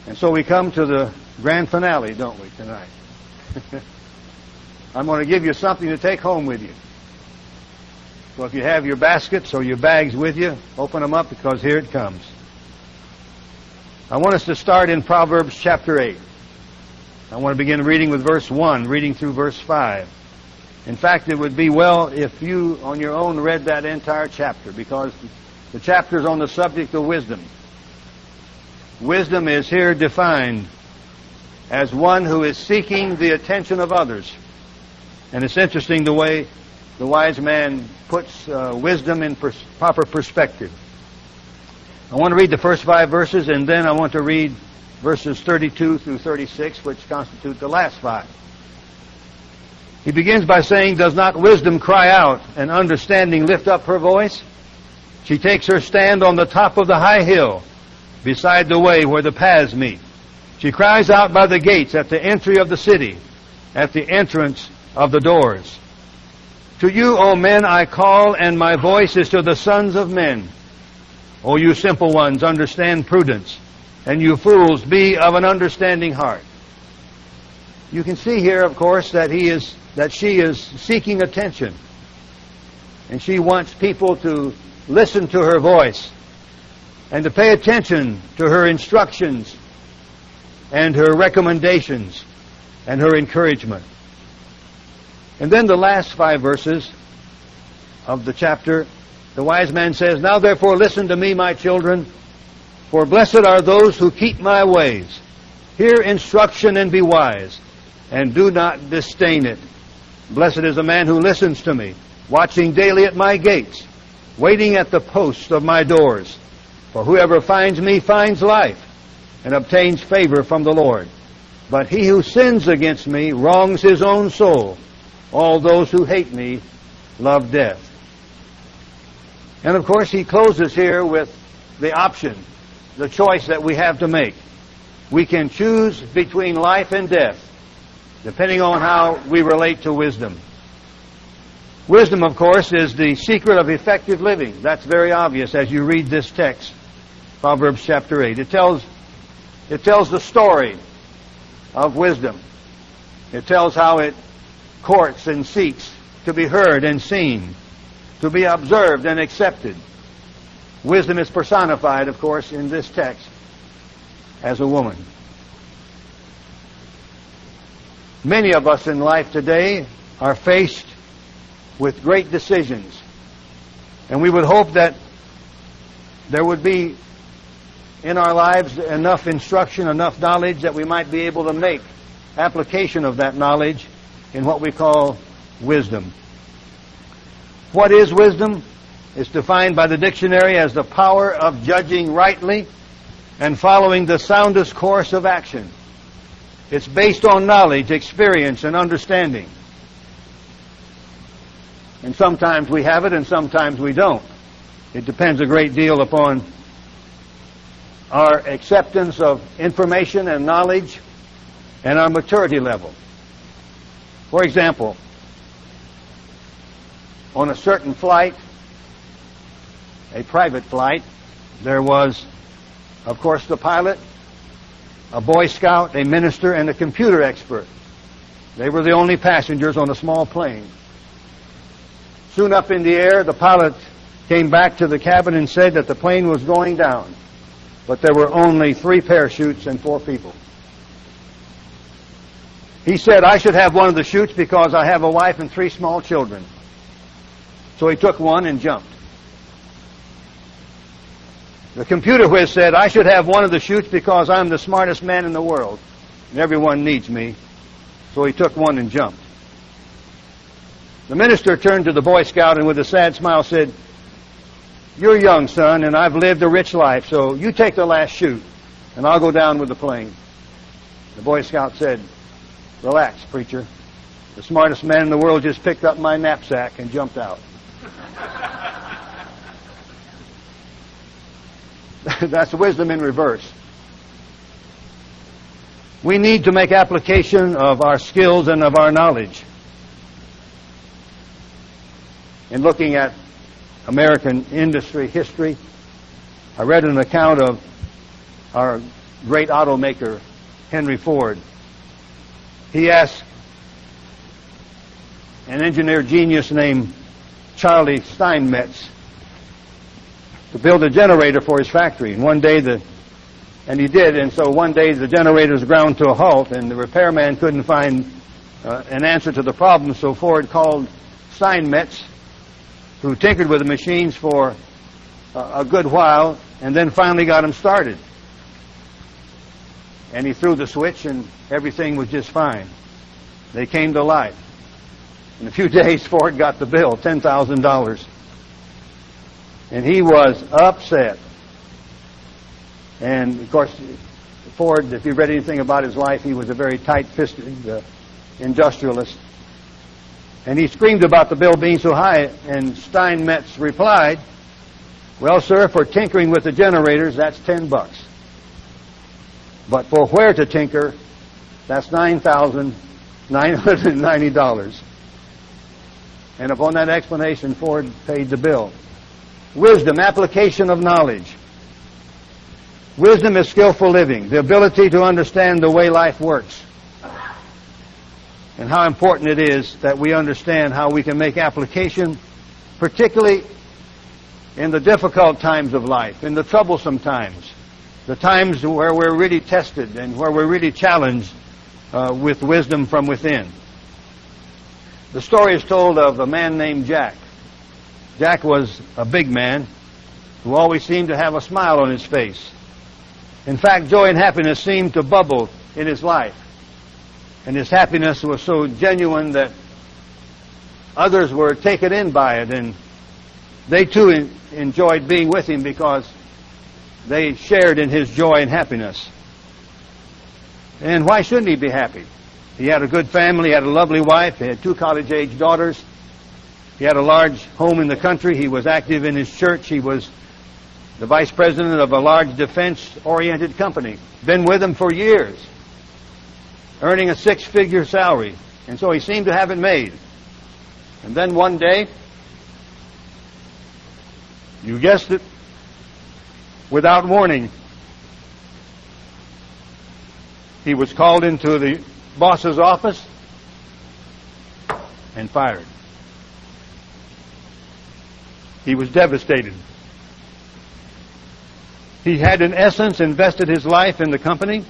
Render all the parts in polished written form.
And so we come to the grand finale, don't we, tonight? I'm going to give you something to take home with you. So if you have your baskets or your bags with you, open them up, because here it comes. I want us to start in Proverbs chapter 8. I want to begin reading with verse 1, reading through verse 5. In fact, it would be well if you on your own read that entire chapter, because the chapter is on the subject of wisdom. Wisdom is here defined as one who is seeking the attention of others. And it's interesting the way the wise man puts wisdom in proper perspective. I want to read the first 5 verses, and then I want to read verses 32 through 36, which constitute the last 5. He begins by saying, "Does not wisdom cry out, and understanding lift up her voice? She takes her stand on the top of the high hill, beside the way where the paths meet. She cries out by the gates at the entry of the city, at the entrance of the doors. To you, O men, I call, and my voice is to the sons of men. O you simple ones, understand prudence, and you fools, be of an understanding heart." You can see here, of course, that she is seeking attention, and she wants people to listen to her voice and to pay attention to her instructions and her recommendations and her encouragement. And then the last 5 verses of the chapter, the wise man says, "Now therefore listen to me, my children, for blessed are those who keep my ways. Hear instruction and be wise, and do not disdain it. Blessed is the man who listens to me, watching daily at my gates, waiting at the posts of my doors. For whoever finds me finds life, and obtains favor from the Lord. But he who sins against me wrongs his own soul. All those who hate me love death." And of course he closes here with the option, the choice that we have to make. We can choose between life and death, depending on how we relate to wisdom. Wisdom, of course, is the secret of effective living. That's very obvious as you read this text, Proverbs chapter 8. It tells the story of wisdom. It tells how it courts and seeks to be heard and seen, to be observed and accepted. Wisdom is personified, of course, in this text as a woman. Many of us in life today are faced with great decisions, and we would hope that there would be in our lives enough instruction, enough knowledge that we might be able to make application of that knowledge in what we call wisdom. What is wisdom? It's defined by the dictionary as the power of judging rightly and following the soundest course of action. It's based on knowledge, experience, and understanding. And sometimes we have it and sometimes we don't. It depends a great deal upon our acceptance of information and knowledge and our maturity level. For example, on a certain flight, a private flight, there was, of course, the pilot, a Boy Scout, a minister, and a computer expert. They were the only passengers on a small plane. Soon up in the air, the pilot came back to the cabin and said that the plane was going down, but there were only 3 parachutes and 4 people. He said, "I should have one of the chutes because I have a wife and 3 small children." So he took one and jumped. The computer whiz said, "I should have one of the chutes because I'm the smartest man in the world, and everyone needs me." So he took one and jumped. The minister turned to the Boy Scout and with a sad smile said, "You're young, son, and I've lived a rich life, so you take the last chute, and I'll go down with the plane." The Boy Scout said, "Relax, preacher. The smartest man in the world just picked up my knapsack and jumped out." That's wisdom in reverse. We need to make application of our skills and of our knowledge. In looking at American industry history, I read an account of our great automaker, Henry Ford. He asked an engineer genius named Charlie Steinmetz to build a generator for his factory. And one day and he did, and so one day the generator's ground to a halt, and the repairman couldn't find an answer to the problem, so Ford called Steinmetz, who tinkered with the machines for a good while, and then finally got them started. And he threw the switch, and everything was just fine. They came to life. In a few days, Ford got the bill, $10,000. And he was upset. And, of course, Ford, if you've read anything about his life, he was a very tight-fisted industrialist. And he screamed about the bill being so high, and Steinmetz replied, "Well, sir, for tinkering with the generators, that's $10. But for where to tinker, that's $9,990. And upon that explanation, Ford paid the bill. Wisdom, application of knowledge. Wisdom is skillful living, the ability to understand the way life works. And how important it is that we understand how we can make application, particularly in the difficult times of life, in the troublesome times, the times where we're really tested and where we're really challenged with wisdom from within. The story is told of a man named Jack. Jack was a big man who always seemed to have a smile on his face. In fact, joy and happiness seemed to bubble in his life. And his happiness was so genuine that others were taken in by it, and they too enjoyed being with him because they shared in his joy and happiness. And why shouldn't he be happy? He had a good family, he had a lovely wife, he had 2 college-age daughters, he had a large home in the country, he was active in his church, he was the vice president of a large defense-oriented company, been with him for years, earning a 6-figure salary, and so he seemed to have it made. And then one day, you guessed it, without warning, he was called into the boss's office and fired. He was devastated. He had, in essence, invested his life in the company.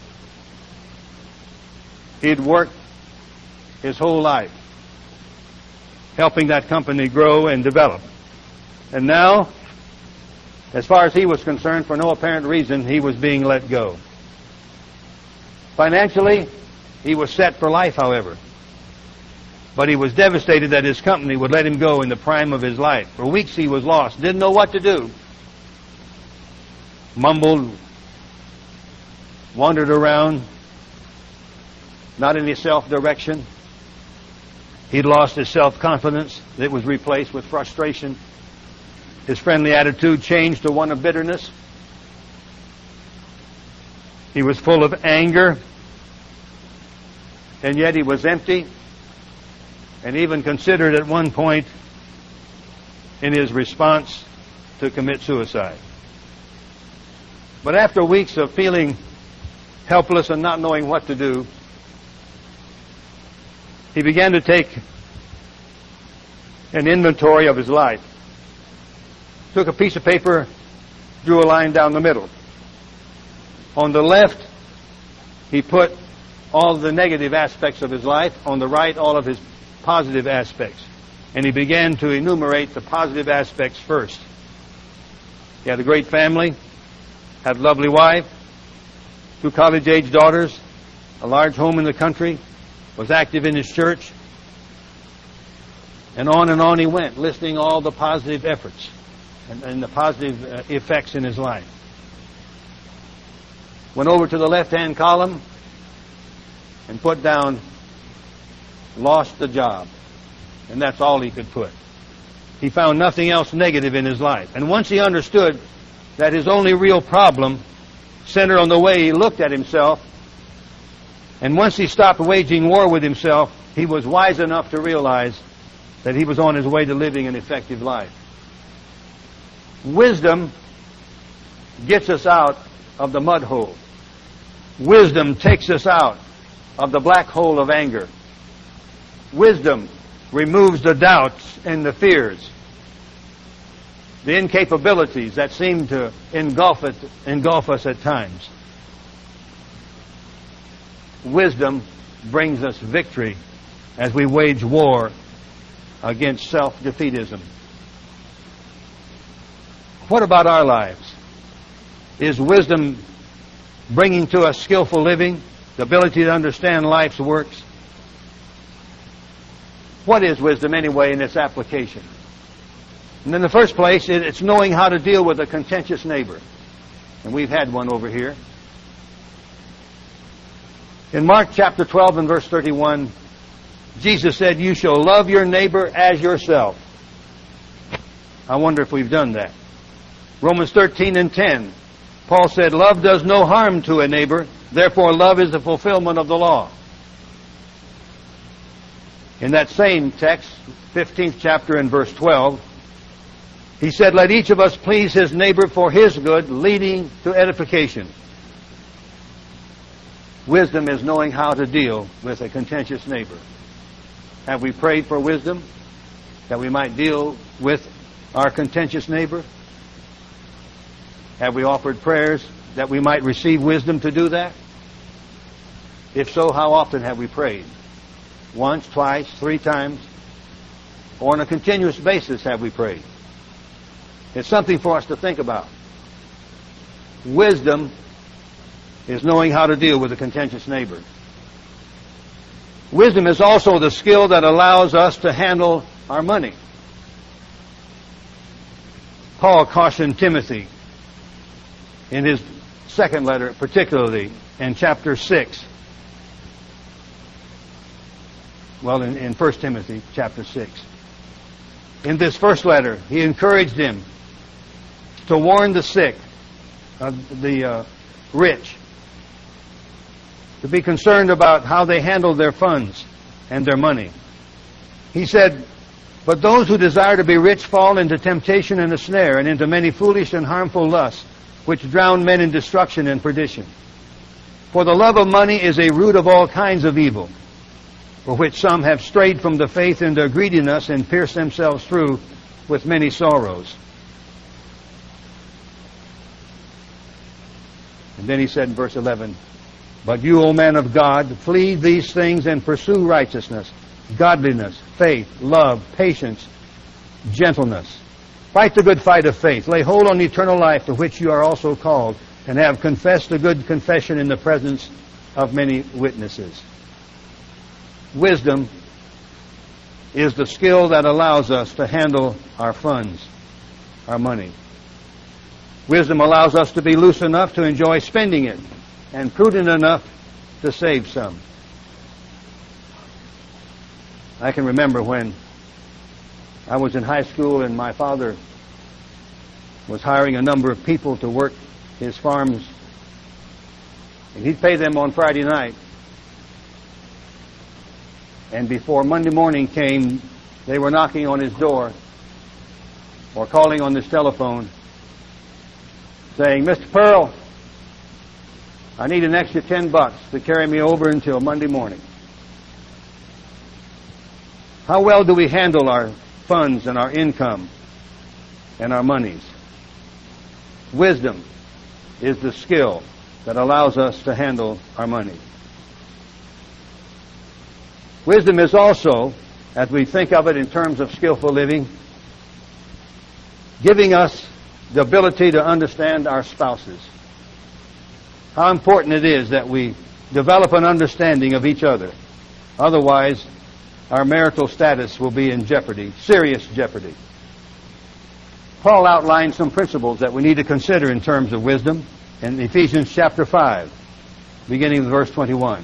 He'd worked his whole life helping that company grow and develop. And now, as far as he was concerned, for no apparent reason, he was being let go. Financially, he was set for life, however. But he was devastated that his company would let him go in the prime of his life. For weeks he was lost, didn't know what to do. Mumbled, wandered around, not any self-direction. He'd lost his self-confidence. It was replaced with frustration. His friendly attitude changed to one of bitterness. He was full of anger, and yet he was empty, and even considered at one point in his response to commit suicide. But after weeks of feeling helpless and not knowing what to do, he began to take an inventory of his life. Took a piece of paper, drew a line down the middle. On the left, he put all the negative aspects of his life. On the right, all of his positive aspects. And he began to enumerate the positive aspects first. He had a great family, had a lovely wife, 2 college-age daughters, a large home in the country, was active in his church, and on he went, listing all the positive efforts and the positive effects in his life. Went over to the left-hand column and put down, lost the job. And that's all he could put. He found nothing else negative in his life. And once he understood that his only real problem centered on the way he looked at himself, and once he stopped waging war with himself, he was wise enough to realize that he was on his way to living an effective life. Wisdom gets us out of the mud hole. Wisdom takes us out of the black hole of anger. Wisdom removes the doubts and the fears, the incapabilities that seem to engulf us at times. Wisdom brings us victory as we wage war against self-defeatism. What about our lives? Is wisdom bringing to us skillful living, the ability to understand life's works? What is wisdom anyway in its application? And in the first place, it's knowing how to deal with a contentious neighbor. And we've had one over here. In Mark chapter 12 and verse 31, Jesus said, "You shall love your neighbor as yourself." I wonder if we've done that. Romans 13 and 10, Paul said, "Love does no harm to a neighbor, therefore love is the fulfillment of the law." In that same text, 15th chapter and verse 12, he said, "Let each of us please his neighbor for his good, leading to edification." Wisdom is knowing how to deal with a contentious neighbor. Have we prayed for wisdom that we might deal with our contentious neighbor? Have we offered prayers that we might receive wisdom to do that? If so, how often have we prayed? Once, twice, 3 times? Or on a continuous basis have we prayed? It's something for us to think about. Wisdom is knowing how to deal with a contentious neighbor. Wisdom is also the skill that allows us to handle our money. Paul cautioned Timothy in his second letter, particularly in chapter 6. Well, in 1 Timothy chapter 6. In this first letter, he encouraged him to warn the sick, the rich, to be concerned about how they handle their funds and their money. He said, "But those who desire to be rich fall into temptation and a snare, and into many foolish and harmful lusts, which drown men in destruction and perdition. For the love of money is a root of all kinds of evil, for which some have strayed from the faith in their greediness and pierced themselves through with many sorrows." And then he said in verse 11, "But you, O man of God, flee these things and pursue righteousness, godliness, faith, love, patience, gentleness. Fight the good fight of faith. Lay hold on eternal life, to which you are also called, and have confessed the good confession in the presence of many witnesses." Wisdom is the skill that allows us to handle our funds, our money. Wisdom allows us to be loose enough to enjoy spending it, and prudent enough to save some. I can remember when I was in high school and my father was hiring a number of people to work his farms, and he'd pay them on Friday night. And before Monday morning came, they were knocking on his door or calling on his telephone saying, "Mr. Pearl, I need an extra $10 to carry me over until Monday morning." How well do we handle our funds and our income and our monies? Wisdom is the skill that allows us to handle our money. Wisdom is also, as we think of it in terms of skillful living, giving us the ability to understand our spouses. How important it is that we develop an understanding of each other. Otherwise, our marital status will be in jeopardy, serious jeopardy. Paul outlined some principles that we need to consider in terms of wisdom in Ephesians chapter 5, beginning with verse 21.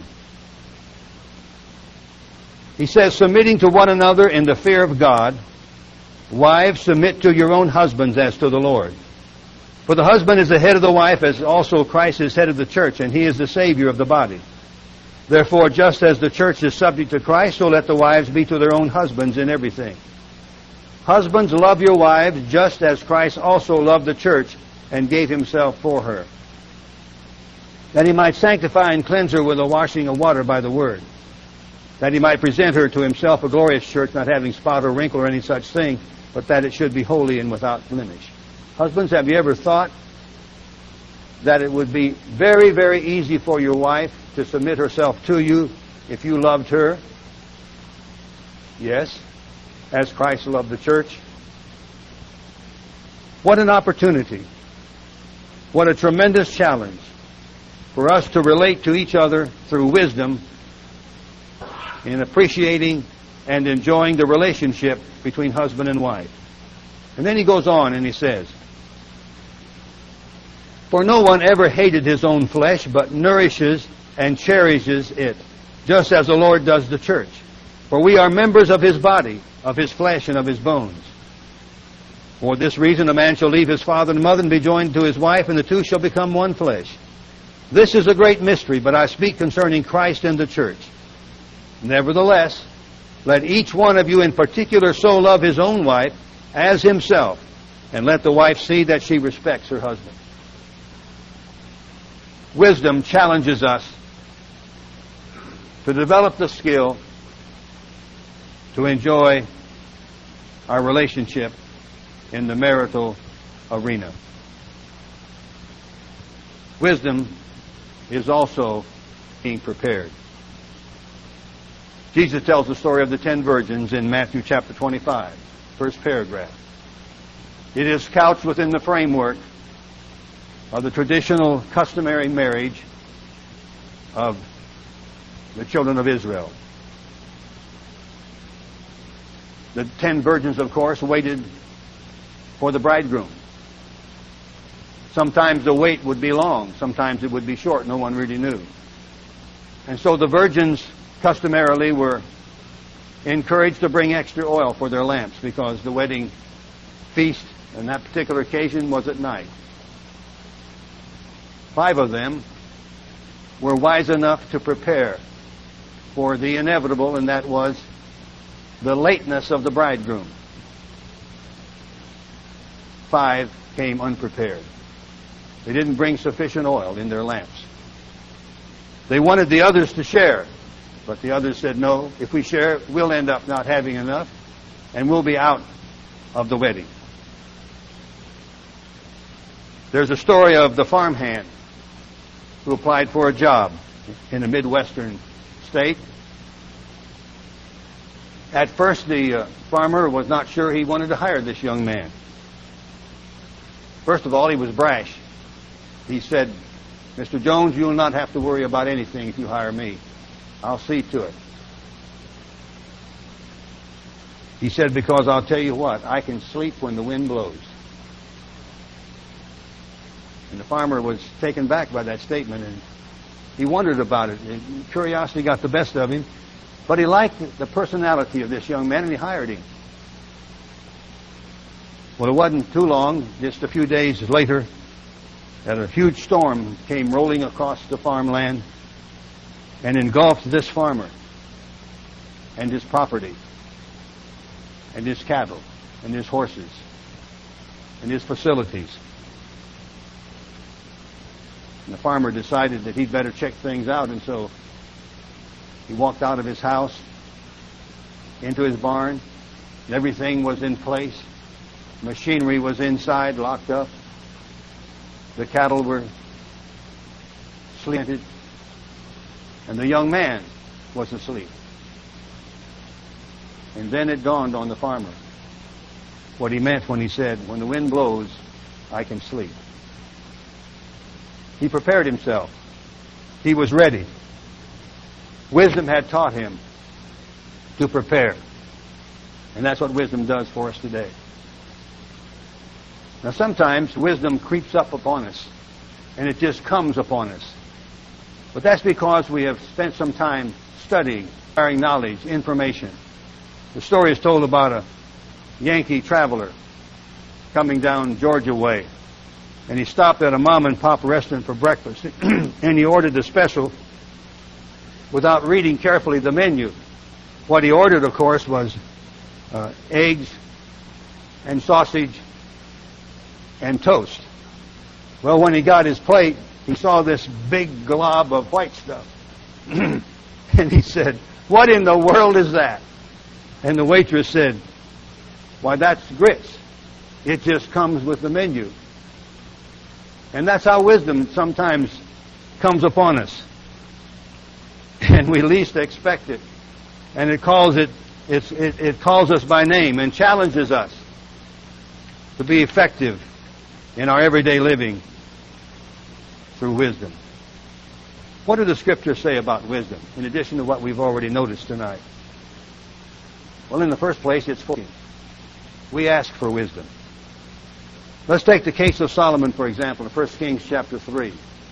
He says, "Submitting to one another in the fear of God, wives, submit to your own husbands as to the Lord. For the husband is the head of the wife, as also Christ is head of the church, and he is the Savior of the body. Therefore, just as the church is subject to Christ, so let the wives be to their own husbands in everything. Husbands, love your wives, just as Christ also loved the church and gave himself for her." that he might sanctify and cleanse her with a washing of water by the word, that he might present her to himself a glorious church, not having spot or wrinkle or any such thing, but that it should be holy and without blemish. Husbands, have you ever thought that it would be very, very easy for your wife to submit herself to you if you loved her? Yes, as Christ loved the church. What an opportunity. What a tremendous challenge for us to relate to each other through wisdom in appreciating and enjoying the relationship between husband and wife. And then he goes on and he says, "For no one ever hated his own flesh, but nourishes and cherishes it, just as the Lord does the church. For we are members of his body, of his flesh and of his bones. For this reason a man shall leave his father and mother and be joined to his wife, and the two shall become one flesh. This is a great mystery, but I speak concerning Christ and the church. Nevertheless, let each one of you in particular so love his own wife as himself, and let the wife see that she respects her husband." Wisdom challenges us to develop the skill to enjoy our relationship in the marital arena. Wisdom is also being prepared. Jesus tells the story of the 10 virgins in Matthew chapter 25, first paragraph. It is couched within the framework of the traditional customary marriage of the children of Israel. The 10 virgins, of course, waited for the bridegroom. Sometimes the wait would be long, sometimes it would be short, no one really knew. And so the virgins customarily were encouraged to bring extra oil for their lamps, because the wedding feast on that particular occasion was at night. 5 of them were wise enough to prepare for the inevitable, and that was the lateness of the bridegroom. 5 came unprepared. They didn't bring sufficient oil in their lamps. They wanted the others to share, but the others said, "No, if we share, we'll end up not having enough, and we'll be out of the wedding." There's a story of the farmhand who applied for a job in a Midwestern state. At first, the farmer was not sure he wanted to hire this young man. First of all, he was brash. He said, "Mr. Jones, you'll not have to worry about anything if you hire me. I'll see to it." He said, "Because I'll tell you what, I can sleep when the wind blows." And the farmer was taken back by that statement, and he wondered about it. And curiosity got the best of him. But he liked the personality of this young man, and he hired him. Well, it wasn't too long, just a few days later, that a huge storm came rolling across the farmland and engulfed this farmer and his property and his cattle and his horses and his facilities. And the farmer decided that he'd better check things out, and so he walked out of his house into his barn, and everything was in place. Machinery was inside, locked up. The cattle were sleeping, and the young man was asleep. And then it dawned on the farmer what he meant when he said, "When the wind blows, I can sleep." He prepared himself. He was ready. Wisdom had taught him to prepare. And that's what wisdom does for us today. Now, sometimes wisdom creeps up upon us, and it just comes upon us. But that's because we have spent some time studying, acquiring knowledge, information. The story is told about a Yankee traveler coming down Georgia way. And he stopped at a mom-and-pop restaurant for breakfast, and he ordered the special without reading carefully the menu. What he ordered, of course, was eggs and sausage and toast. Well, when he got his plate, He saw this big glob of white stuff. And he said, "What in the world is that?" And the waitress said, "Why, that's grits. It just comes with the menu." And that's how wisdom sometimes comes upon us. And we least expect it. And it calls us by name and challenges us to be effective in our everyday living through wisdom. What do the Scriptures say about wisdom, in addition to what we've already noticed tonight? Well, in the first place, it's for we ask for wisdom. Let's take the case of Solomon, for example, in 1 Kings chapter 3.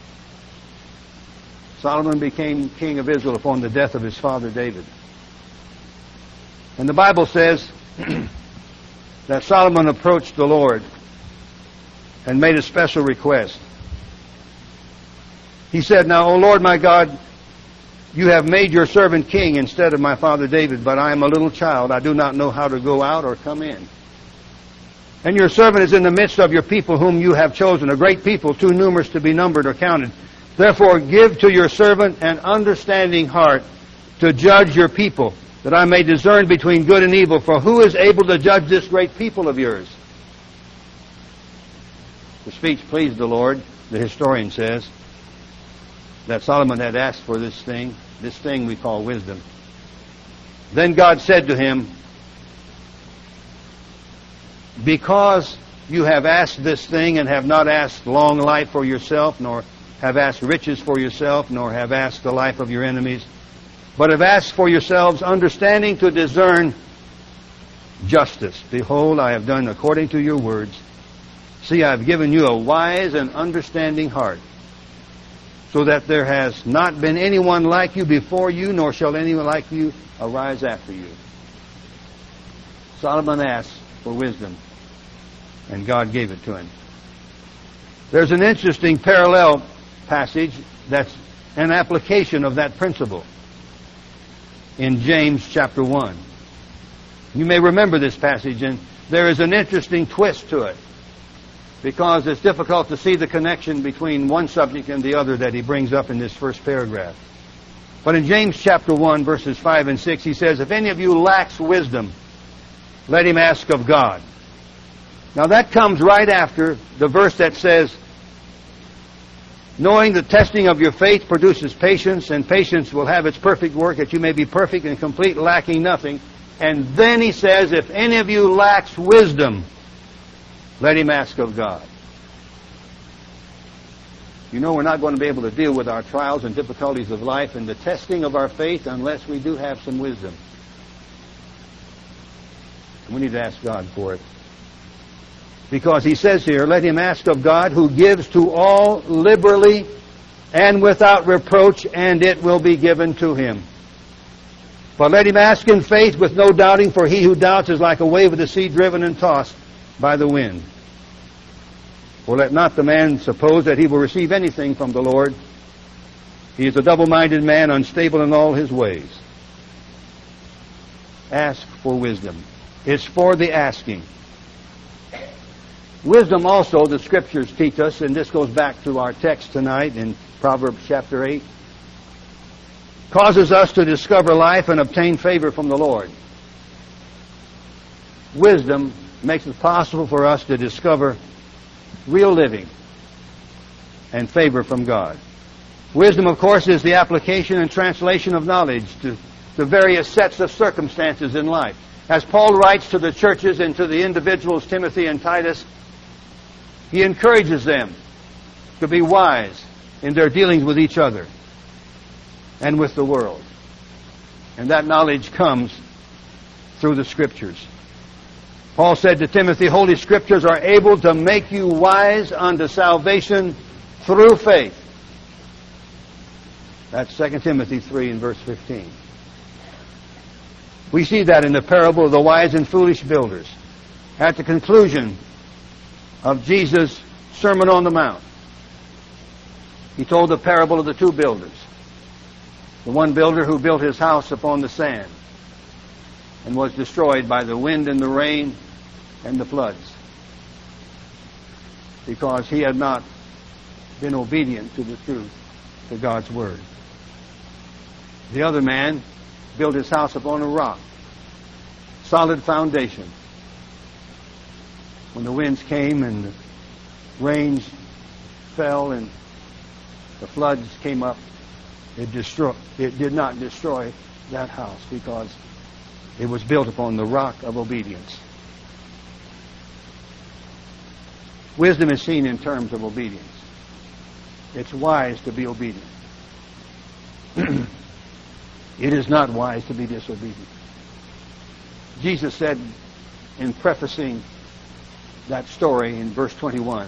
Solomon became king of Israel upon the death of his father David. And the Bible says that Solomon approached the Lord and made a special request. He said, "Now, O Lord my God, you have made your servant king instead of my father David, but I am a little child. I do not know how to go out or come in. And your servant is in the midst of your people whom you have chosen, a great people, too numerous to be numbered or counted. Therefore give to your servant an understanding heart to judge your people, that I may discern between good and evil. For who is able to judge this great people of yours?" The speech pleased the Lord, the historian says, that Solomon had asked for this thing we call wisdom. Then God said to him, "Because you have asked this thing and have not asked long life for yourself, nor have asked riches for yourself, nor have asked the life of your enemies, but have asked for yourselves understanding to discern justice. Behold, I have done according to your words. See, I have given you a wise and understanding heart, so that there has not been anyone like you before you, nor shall anyone like you arise after you." Solomon asked for wisdom, and God gave it to him. There's an interesting parallel passage that's an application of that principle in James chapter 1. You may remember this passage, and there is an interesting twist to it, because it's difficult to see the connection between one subject and the other that he brings up in this first paragraph. But in James chapter 1, verses 5 and 6, he says, "If any of you lacks wisdom, let him ask of God." Now that comes right after the verse that says, "Knowing the testing of your faith produces patience, and patience will have its perfect work, that you may be perfect and complete, lacking nothing." And then he says, "If any of you lacks wisdom, let him ask of God." You know, we're not going to be able to deal with our trials and difficulties of life and the testing of our faith unless we do have some wisdom. We need to ask God for it. Because he says here, "Let him ask of God, who gives to all liberally and without reproach, and it will be given to him. But let him ask in faith with no doubting, for he who doubts is like a wave of the sea driven and tossed by the wind. For let not the man suppose that he will receive anything from the Lord. He is a double-minded man, unstable in all his ways." Ask for wisdom. It's for the asking. Wisdom also, the Scriptures teach us, and this goes back to our text tonight in Proverbs chapter 8, causes us to discover life and obtain favor from the Lord. Wisdom makes it possible for us to discover real living and favor from God. Wisdom, of course, is the application and translation of knowledge to the various sets of circumstances in life. As Paul writes to the churches and to the individuals, Timothy and Titus, he encourages them to be wise in their dealings with each other and with the world. And that knowledge comes through the Scriptures. Paul said to Timothy, "Holy Scriptures are able to make you wise unto salvation through faith." That's 2 Timothy 3 and verse 15. We see that in the parable of the wise and foolish builders. At the conclusion of Jesus' Sermon on the Mount, he told the parable of the two builders. The one builder who built his house upon the sand and was destroyed by the wind and the rain and the floods, because he had not been obedient to the truth, to God's Word. The other man built his house upon a rock, solid foundation. When the winds came and the rains fell and the floods came up, it did not destroy that house because it was built upon the rock of obedience. Wisdom is seen in terms of obedience. It's wise to be obedient. It is not wise to be disobedient. Jesus said in prefacing that story in verse 21,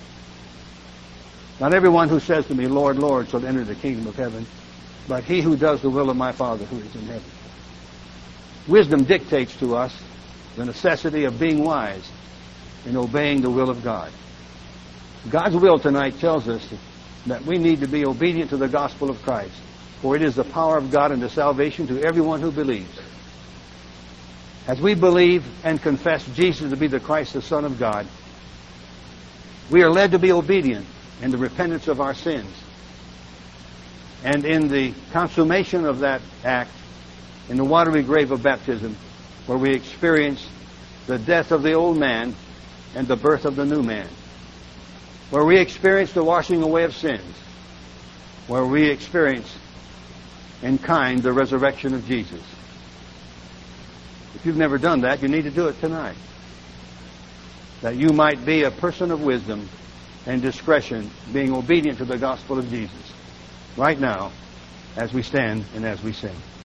"Not everyone who says to me, 'Lord, Lord,' shall enter the kingdom of heaven, but he who does the will of my Father who is in heaven." Wisdom dictates to us the necessity of being wise in obeying the will of God. God's will tonight tells us that we need to be obedient to the gospel of Christ, for it is the power of God unto salvation to everyone who believes. As we believe and confess Jesus to be the Christ, the Son of God, we are led to be obedient in the repentance of our sins. And in the consummation of that act, in the watery grave of baptism, where we experience the death of the old man and the birth of the new man, where we experience the washing away of sins, where we experience in kind the resurrection of Jesus. If you've never done that, you need to do it tonight, that you might be a person of wisdom and discretion, being obedient to the gospel of Jesus, right now, as we stand and as we sing.